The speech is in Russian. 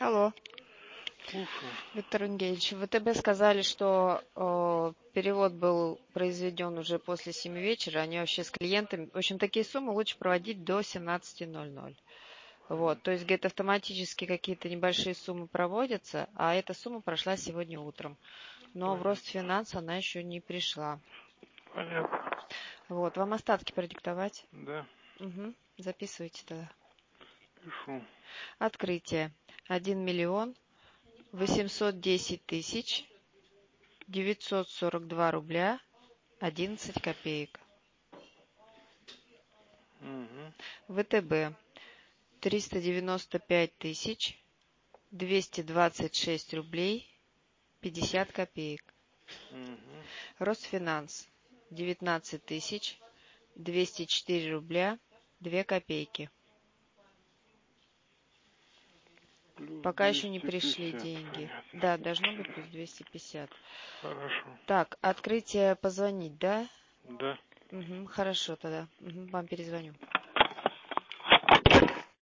Алло, Слушаю. Виктор Ингельевич, в ВТБ сказали, что перевод был произведен уже после 7 вечера, они вообще с клиентами. В общем, такие суммы лучше проводить до 17:00. Вот, то есть, говорит, автоматически какие-то небольшие суммы проводятся, а эта сумма прошла сегодня утром. Но в Росфинанс она еще не пришла. Понятно. Вот, вам остатки продиктовать? Да, Угу, записывайте тогда. пишу. Открытие. 1 810 942 рубля 11 копеек. Угу. ВТБ 395 226 рублей 50 копеек. Угу. Росфинанс 19 204 рубля 2 копейки. Плюс Пока еще не пришли 250. деньги. Понятно. Да, должно быть плюс 250. Хорошо. Так, открытие позвонить, да? Да. Угу, хорошо тогда. Угу, вам перезвоню.